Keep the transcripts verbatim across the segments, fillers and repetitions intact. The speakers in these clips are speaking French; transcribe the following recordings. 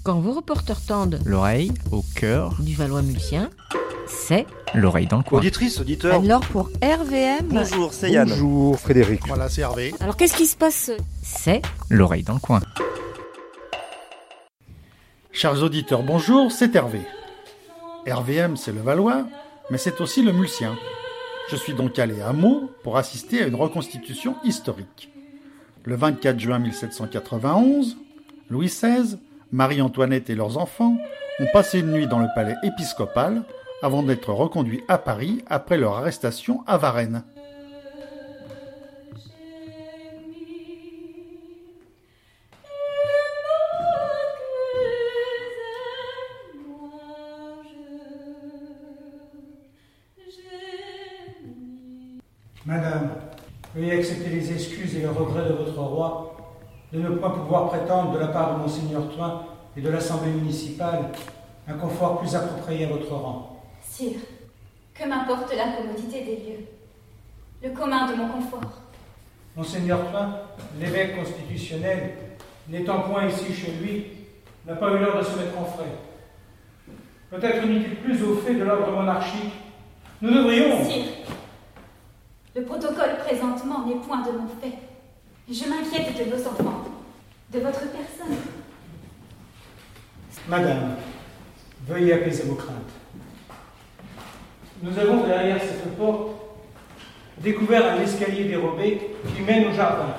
Quand vos reporters tendent l'oreille au cœur du Valois-Mulsien, c'est l'oreille dans le coin. Auditrice, auditeur. Alors pour R V M, Bonjour, c'est Yann. Bonjour Frédéric. Voilà, c'est Hervé. Alors qu'est-ce qui se passe? C'est l'oreille dans le coin. Chers auditeurs, bonjour, c'est Hervé. R V M, c'est le Valois, mais c'est aussi le Mulsien. Je suis donc allé à Meaux pour assister à une reconstitution historique. Le vingt-quatre juin mille sept cent quatre-vingt-onze, Louis seize, Marie-Antoinette et leurs enfants ont passé une nuit dans le palais épiscopal avant d'être reconduits à Paris après leur arrestation à Varennes. Madame, veuillez accepter les excuses et le regret de votre roi de ne pas pouvoir prétendre de la part de Monseigneur Thoin et de l'Assemblée municipale un confort plus approprié à votre rang. Sire, que m'importe la commodité des lieux, le commun de mon confort. Monseigneur Thoin, l'évêque constitutionnel, n'étant point ici chez lui, n'a pas eu l'heure de se mettre en frais. Peut-être n'est-il plus au fait de l'ordre monarchique. Nous devrions... Sire, le protocole présentement n'est point de mon fait. Je m'inquiète de nos enfants, de votre personne. Madame, veuillez apaiser vos craintes. Nous avons derrière cette porte découvert un escalier dérobé qui mène au jardin.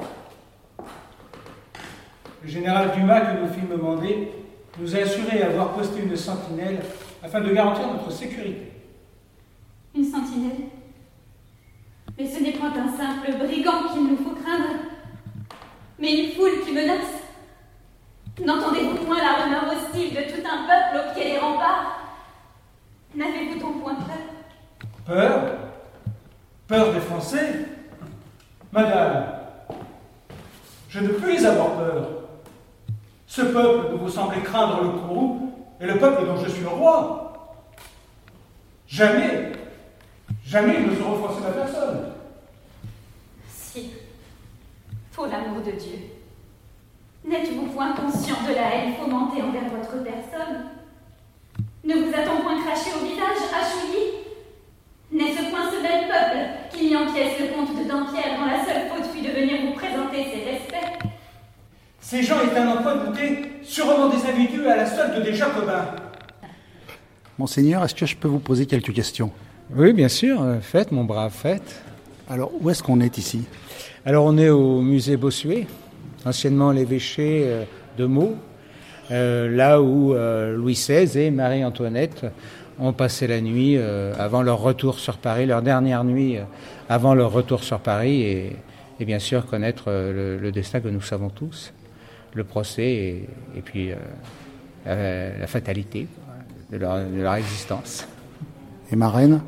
Le général Dumas, que nous fîmes mander, nous a assuré avoir posté une sentinelle afin de garantir notre sécurité. Une sentinelle? Mais ce n'est point un simple brigand qu'il nous faut craindre, mais une foule qui menace. N'entendez-vous point la rumeur hostile de tout un peuple au pied des remparts? N'avez-vous donc point peur? Peur? Peur des Français? Madame, je ne puis avoir peur. Ce peuple dont vous semblez craindre le courroux est le peuple dont je suis le roi. Jamais, jamais ils ne sauront froisser ma personne. Si, pour l'amour de Dieu, n'êtes-vous point conscient de la haine fomentée envers votre personne? Ne vous a-t-on point craché au visage, à Chouilly? N'est-ce point ce bel peuple qui mit en pièce le comte de Dampierre, dont la seule faute fut de venir vous présenter ses respects? Ces gens étaient un emploi douté, sûrement des individus à la solde des Jacobins. Monseigneur, est-ce que je peux vous poser quelques questions? Oui, bien sûr, faites, mon brave, faites. Alors, où est-ce qu'on est ici? Alors, on est au musée Bossuet, anciennement l'évêché de Meaux, euh, là où euh, Louis seize et Marie-Antoinette ont passé la nuit euh, avant leur retour sur Paris, leur dernière nuit euh, avant leur retour sur Paris, et, et bien sûr connaître euh, le, le destin que nous savons tous, le procès et, et puis euh, la, la fatalité de leur, de leur existence. Et ma reine?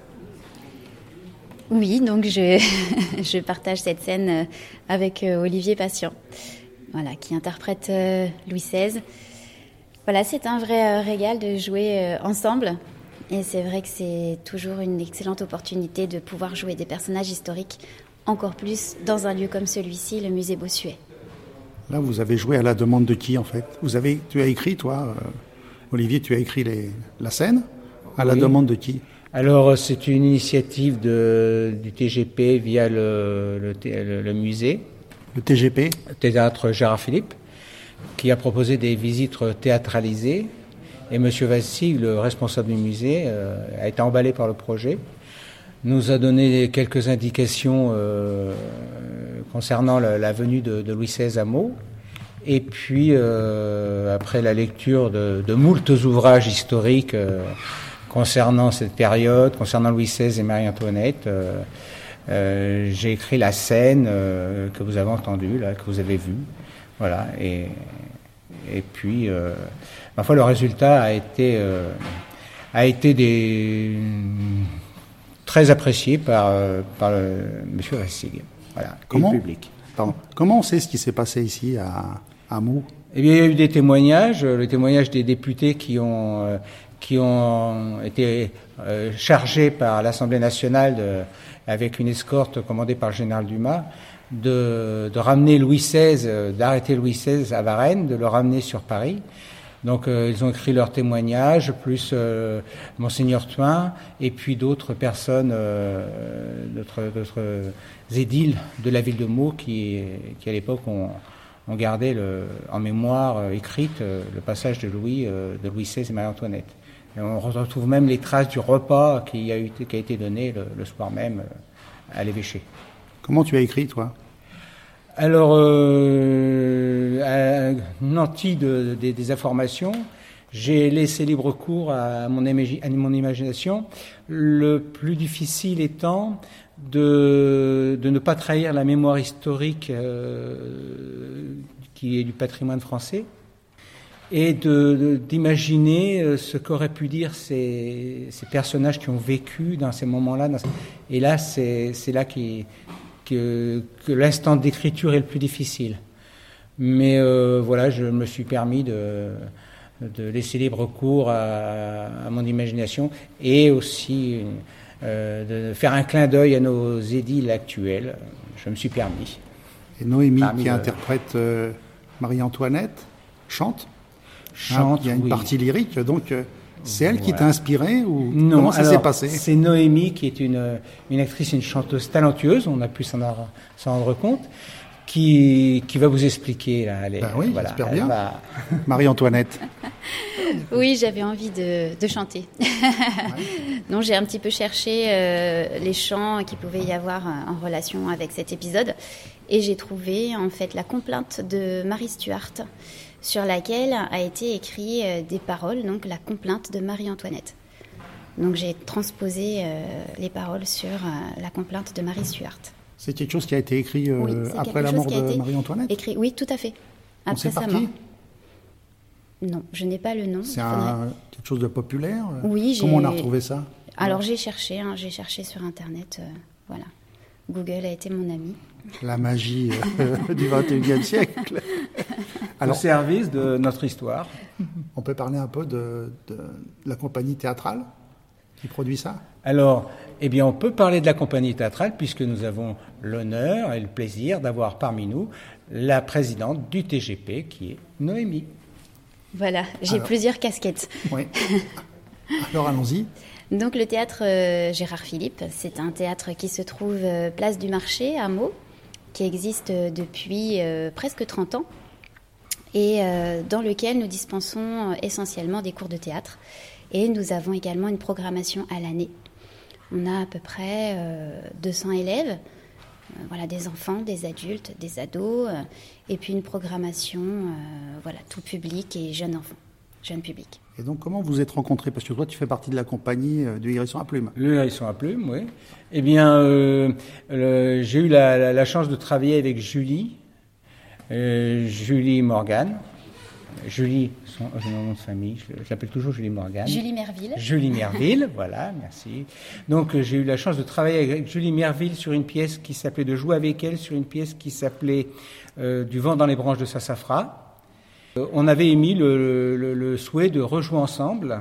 Oui, donc je, je partage cette scène avec Olivier Patient, voilà, qui interprète Louis seize. Voilà, c'est un vrai régal de jouer ensemble. Et c'est vrai que c'est toujours une excellente opportunité de pouvoir jouer des personnages historiques, encore plus dans un lieu comme celui-ci, le musée Bossuet. Là, vous avez joué à la demande de qui, en fait? Vous avez, tu as écrit, toi, euh, Olivier, tu as écrit les, la scène à la oui. demande de qui? Alors, c'est une initiative de, du T G P via le, le, le, le musée. Le T G P? Théâtre Gérard Philippe, qui a proposé des visites théâtralisées. Et M. Vassy, le responsable du musée, euh, a été emballé par le projet. Nous a donné quelques indications euh, concernant la, la venue de, de Louis seize à Meaux. Et puis, euh, après la lecture de, de moultes ouvrages historiques euh, concernant cette période, concernant Louis seize et Marie-Antoinette, euh, euh, j'ai écrit la scène euh, que vous avez entendue, là, que vous avez vue. Voilà. Et, et puis, euh, ma foi, le résultat a été, euh, a été des, très apprécié par, par le, M. Vassig. Voilà. Comment, et le public. Pardon. Comment on sait ce qui s'est passé ici à, à Meaux? Eh bien, il y a eu des témoignages, le témoignage des députés qui ont, euh, qui ont été euh, chargés par l'Assemblée nationale de, avec une escorte commandée par le général Dumas de, de ramener Louis seize, d'arrêter Louis seize à Varennes, de le ramener sur Paris. Donc euh, ils ont écrit leur témoignage, plus euh, Monseigneur Thuin, et puis d'autres personnes, euh, d'autres, d'autres édiles de la ville de Meaux qui, qui à l'époque ont, ont gardé le, en mémoire euh, écrite euh, le passage de Louis, euh, de Louis seize et Marie-Antoinette. Et on retrouve même les traces du repas qui a, eu, qui a été donné le, le soir même euh, à l'évêché. Comment tu as écrit, toi ? Alors, euh, nanti de, de, des informations, j'ai laissé libre cours à mon, imagi- à mon imagination, le plus difficile étant de, de ne pas trahir la mémoire historique euh, qui est du patrimoine français, et de, de, d'imaginer ce qu'auraient pu dire ces, ces personnages qui ont vécu dans ces moments-là. Dans, et là, c'est, c'est là qui... Que, que l'instant d'écriture est le plus difficile. Mais euh, voilà, je me suis permis de, de laisser libre cours à, à mon imagination et aussi euh, de faire un clin d'œil à nos édiles actuels. Je me suis permis. Et Noémie, Parmi qui le... interprète euh, Marie-Antoinette, chante. Chante, hein, il y a une oui. partie lyrique, donc... C'est elle qui Voilà. t'a inspiré ou Non, comment ça alors, s'est passé ? C'est Noémie qui est une, une actrice, une chanteuse talentueuse, on a pu s'en, s'en rendre compte, qui, qui va vous expliquer. Là, elle est, ben oui, voilà, j'espère elle bien. va... Marie-Antoinette. Oui, j'avais envie de, de chanter. Ouais. Donc j'ai un petit peu cherché euh, les chants qu'il pouvait y avoir en relation avec cet épisode et j'ai trouvé en fait la complainte de Marie Stuart, sur laquelle a été écrit euh, des paroles, donc la complainte de Marie-Antoinette. Donc j'ai transposé euh, les paroles sur euh, la complainte de Marie Stuart. C'est quelque chose qui a été écrit euh, oui, après la mort de Marie-Antoinette ? Écrit, oui, tout à fait. Après sa mort. Non, je n'ai pas le nom. C'est un, quelque chose de populaire ? Oui, j'ai... Comment on a retrouvé ça ? Alors j'ai cherché, hein, j'ai cherché sur Internet, euh, voilà. Google a été mon ami. La magie euh, du vingt et unième siècle. Alors, au service de notre histoire. On peut parler un peu de, de la compagnie théâtrale qui produit ça ? Alors, eh bien, on peut parler de la compagnie théâtrale puisque nous avons l'honneur et le plaisir d'avoir parmi nous la présidente du T G P qui est Noémie. Voilà, j'ai Alors, plusieurs casquettes. Oui. Alors, allons-y. Donc, le théâtre euh, Gérard Philipe, c'est un théâtre qui se trouve euh, place du Marché à Meaux, qui existe euh, depuis euh, presque trente ans et euh, dans lequel nous dispensons euh, essentiellement des cours de théâtre. Et nous avons également une programmation à l'année. On a à peu près euh, deux cents élèves, euh, voilà, des enfants, des adultes, des ados, euh, et puis une programmation, euh, voilà, tout public et jeunes enfants, jeunes publics. Et donc, comment vous êtes rencontrés ? Parce que toi, tu fais partie de la compagnie euh, du Hérisson à Plumes. Le Hérisson à Plumes, oui. Eh bien, euh, le, j'ai eu la, la, la chance de travailler avec Julie, euh, Julie Morgan. Julie, son, son nom de famille, je, je l'appelle toujours Julie Morgan. Julie Merville. Julie Merville, voilà, merci. Donc euh, j'ai eu la chance de travailler avec Julie Merville sur une pièce qui s'appelait, de jouer avec elle sur une pièce qui s'appelait euh, Du vent dans les branches de Sassafras. Euh, on avait émis le, le, le souhait de rejouer ensemble.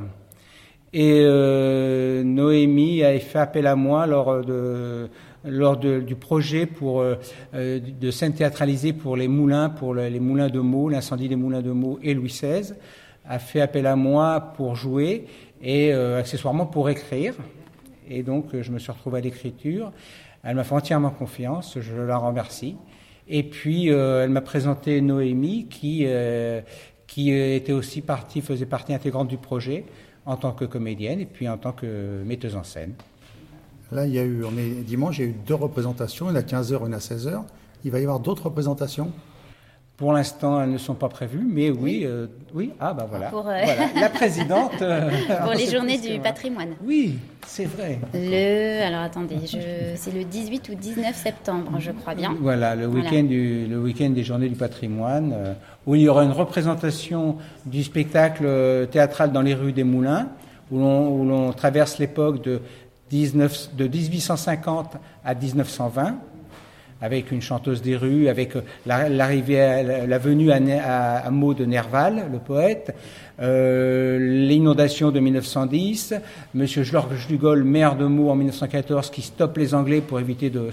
Et euh, Noémie a fait appel à moi lors de... lors de, du projet pour, euh, de scène théâtralisée pour les moulins, pour le, les moulins de Meaux, l'incendie des moulins de Meaux et Louis seize, a fait appel à moi pour jouer et euh, accessoirement pour écrire. Et donc, je me suis retrouvé à l'écriture. Elle m'a fait entièrement confiance, je la remercie. Et puis, euh, elle m'a présenté Noémie, qui, euh, qui était aussi partie, faisait partie intégrante du projet en tant que comédienne et puis en tant que metteuse en scène. Là, il y a eu, on est dimanche, il y a eu deux représentations, une à quinze heures, une à seize heures. Il va y avoir d'autres représentations ? Pour l'instant, elles ne sont pas prévues, mais oui, oui, euh, oui. Ah ben voilà. Pour, euh... voilà. La présidente. Euh, pour les journées du patrimoine. Oui, c'est vrai. Le, alors attendez, je, c'est le dix-huit ou dix-neuf septembre, je crois bien. Voilà, le week-end, voilà. du, le week-end des journées du patrimoine, euh, où il y aura une représentation du spectacle théâtral dans les rues des Moulins, où l'on, où l'on traverse l'époque de dix-neuf, de dix-huit cent cinquante à dix-neuf cent vingt, avec une chanteuse des rues, avec la, l'arrivée, à, la venue à, à, à Meaux de Nerval, le poète, euh, l'inondation de mille neuf cent dix, Monsieur Georges Dugol, maire de Meaux en mille neuf cent quatorze, qui stoppe les Anglais pour éviter de,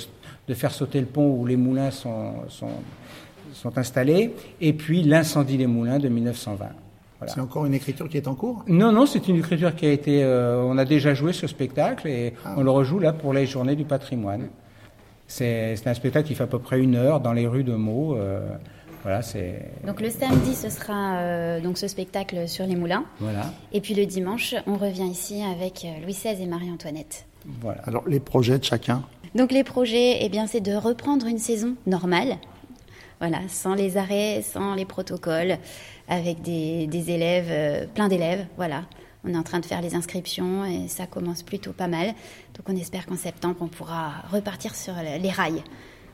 de faire sauter le pont où les moulins sont, sont, sont installés, et puis l'incendie des moulins de mille neuf cent vingt. Voilà. C'est encore une écriture qui est en cours ? Non, non, c'est une écriture qui a été... Euh, on a déjà joué ce spectacle et ah. on le rejoue là pour les Journées du patrimoine. C'est, c'est un spectacle qui fait à peu près une heure dans les rues de Meaux. Euh, voilà, c'est... Donc le samedi, ce sera euh, donc ce spectacle sur les moulins. Voilà. Et puis le dimanche, on revient ici avec Louis seize et Marie-Antoinette. Voilà. Alors les projets de chacun ? Donc les projets, eh bien, c'est de reprendre une saison normale. Voilà, sans les arrêts, sans les protocoles, avec des, des élèves, euh, plein d'élèves, voilà. On est en train de faire les inscriptions et ça commence plutôt pas mal. Donc on espère qu'en septembre, on pourra repartir sur les rails.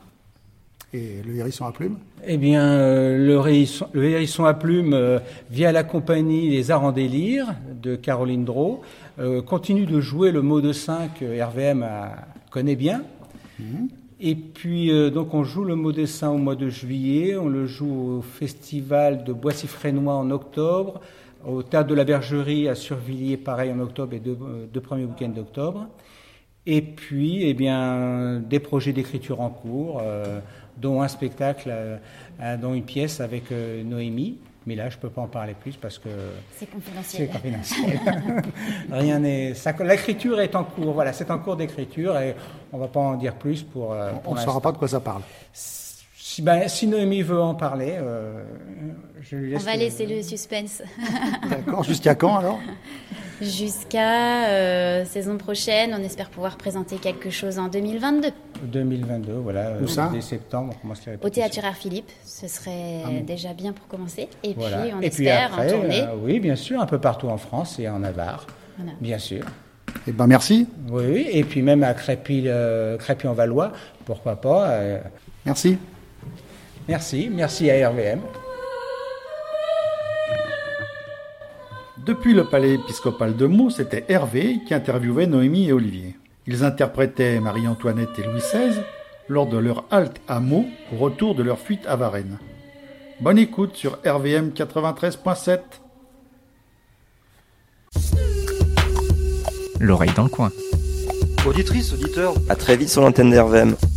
Et le hérisson à plumes ? Eh bien, euh, le, hérisson, le hérisson à plumes, euh, via la compagnie Les Arts en délire de Caroline Drault, euh, continue de jouer le mot de cinq que R V M a, connaît bien. Mmh. Et puis, euh, donc, on joue le mot dessin au mois de juillet, on le joue au festival de Boissy-Fresnois en octobre, au Théâtre de la Bergerie à Survilliers, pareil, en octobre et deux, deux premiers week-ends d'octobre. Et puis, eh bien, des projets d'écriture en cours, euh, dont un spectacle, euh, dont une pièce avec euh, Noémie. Mais là, je ne peux pas en parler plus parce que... C'est confidentiel. C'est confidentiel. Rien n'est... Ça, l'écriture est en cours, voilà, c'est en cours d'écriture et on ne va pas en dire plus pour... Euh, pour on ne saura pas de quoi ça parle. Si, ben, si Noémie veut en parler, euh, je lui laisse... On va le... laisser le suspense. D'accord, jusqu'à quand alors ? Jusqu'à euh, saison prochaine, on espère pouvoir présenter quelque chose en deux mille vingt-deux. deux mille vingt-deux, voilà. Où ça ? Dès septembre, on commence les répétitions. Au Théâtre Gérard Philippe, ce serait ah bon. déjà bien pour commencer. Et voilà. puis, on et espère puis après, en tournée. Euh, oui, bien sûr, un peu partout en France et en Navarre, voilà. Bien sûr. Eh ben merci. Oui, oui, et puis même à Crépy, euh, Crépy-en-Valois, pourquoi pas. Euh... Merci. Merci, merci à R V M. Depuis le palais épiscopal de Meaux, c'était Hervé qui interviewait Noémie et Olivier. Ils interprétaient Marie-Antoinette et Louis seize lors de leur halte à Meaux au retour de leur fuite à Varennes. Bonne écoute sur R V M quatre-vingt-treize point sept. L'oreille dans le coin. Auditrice, auditeur, à très vite sur l'antenne d'R V M.